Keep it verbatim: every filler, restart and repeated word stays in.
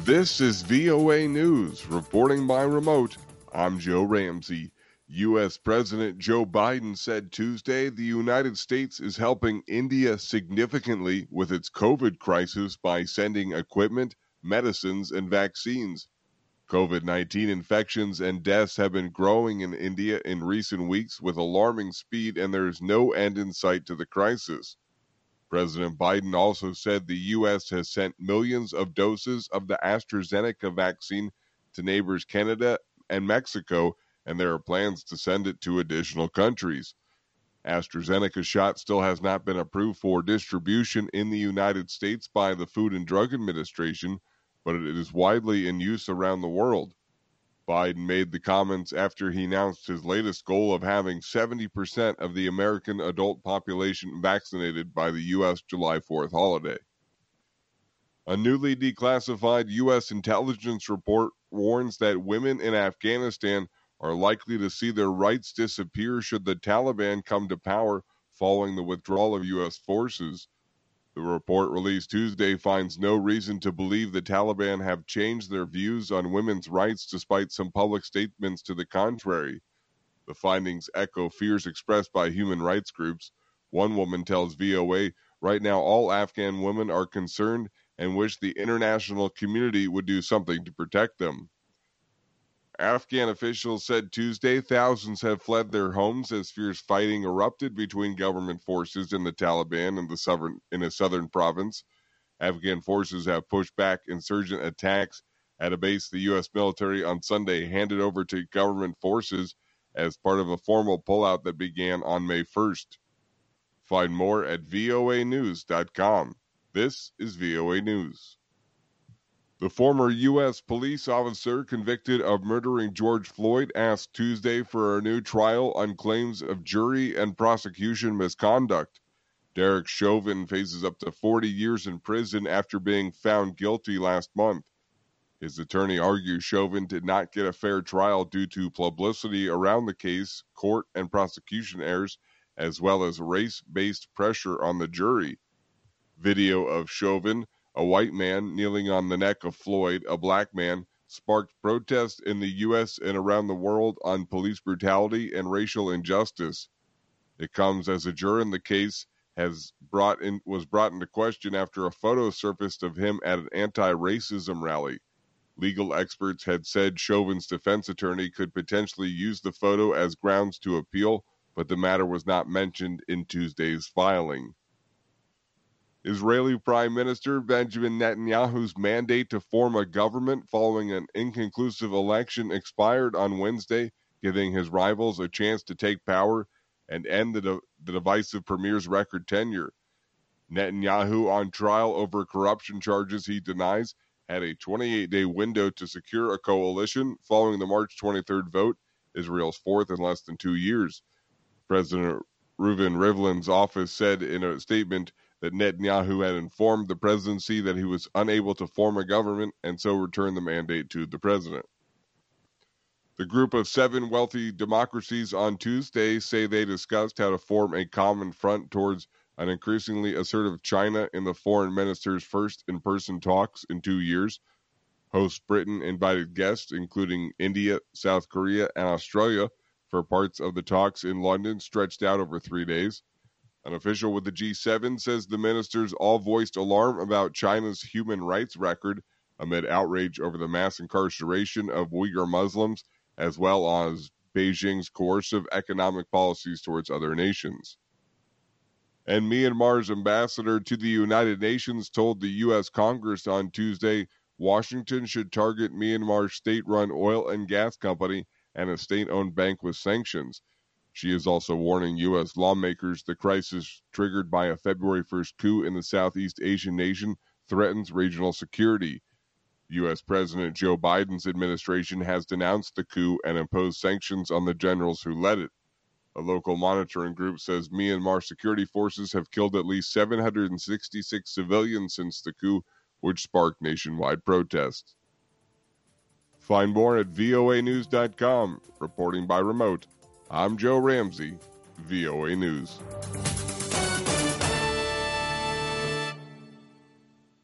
This is V O A News. Reporting by remote, I'm Joe Ramsey. U S. President Joe Biden said Tuesday the United States is helping India significantly with its COVID crisis by sending equipment, medicines, and vaccines. COVID nineteen infections and deaths have been growing in India in recent weeks with alarming speed, and there is no end in sight to the crisis. President Biden also said the U S has sent millions of doses of the AstraZeneca vaccine to neighbors Canada and Mexico, and there are plans to send it to additional countries. AstraZeneca's shot still has not been approved for distribution in the United States by the Food and Drug Administration, but it is widely in use around the world. Biden made the comments after he announced his latest goal of having seventy percent of the American adult population vaccinated by the U S July fourth holiday. A newly declassified U S intelligence report warns that women in Afghanistan are likely to see their rights disappear should the Taliban come to power following the withdrawal of U S forces. The report released Tuesday finds no reason to believe the Taliban have changed their views on women's rights despite some public statements to the contrary. The findings echo fears expressed by human rights groups. One woman tells V O A, right now all Afghan women are concerned and wish the international community would do something to protect them. Afghan officials said Tuesday thousands have fled their homes as fierce fighting erupted between government forces and the Taliban in the southern in a southern province. Afghan forces have pushed back insurgent attacks at a base the U S military on Sunday handed over to government forces as part of a formal pullout that began on May first. Find more at V O A news dot com. This is V O A News. The former U S police officer convicted of murdering George Floyd asked Tuesday for a new trial on claims of jury and prosecution misconduct. Derek Chauvin faces up to forty years in prison after being found guilty last month. His attorney argues Chauvin did not get a fair trial due to publicity around the case, court and prosecution errors, as well as race-based pressure on the jury. Video of Chauvin, a white man kneeling on the neck of Floyd, a black man, sparked protests in the U S and around the world on police brutality and racial injustice. It comes as a juror in the case has brought in, was brought into question after a photo surfaced of him at an anti-racism rally. Legal experts had said Chauvin's defense attorney could potentially use the photo as grounds to appeal, but the matter was not mentioned in Tuesday's filing. Israeli Prime Minister Benjamin Netanyahu's mandate to form a government following an inconclusive election expired on Wednesday, giving his rivals a chance to take power and end the, de- the divisive premier's record tenure. Netanyahu, on trial over corruption charges he denies, had a twenty-eight day window to secure a coalition following the March twenty-third vote, Israel's fourth in less than two years. President Reuven Rivlin's office said in a statement that Netanyahu had informed the presidency that he was unable to form a government and so returned the mandate to the president. The group of seven wealthy democracies on Tuesday say they discussed how to form a common front towards an increasingly assertive China in the foreign minister's first in-person talks in two years. Host Britain invited guests, including India, South Korea, and Australia, for parts of the talks in London stretched out over three days. An official with the G seven says the ministers all voiced alarm about China's human rights record amid outrage over the mass incarceration of Uyghur Muslims, as well as Beijing's coercive economic policies towards other nations. And Myanmar's ambassador to the United Nations told the U S Congress on Tuesday Washington should target Myanmar's state-run oil and gas company and a state-owned bank with sanctions. She is also warning U S lawmakers the crisis triggered by a February first coup in the Southeast Asian nation threatens regional security. U S President Joe Biden's administration has denounced the coup and imposed sanctions on the generals who led it. A local monitoring group says Myanmar security forces have killed at least seven hundred sixty-six civilians since the coup, which sparked nationwide protests. Find more at V O A news dot com. Reporting by remote, I'm Joe Ramsey, V O A News.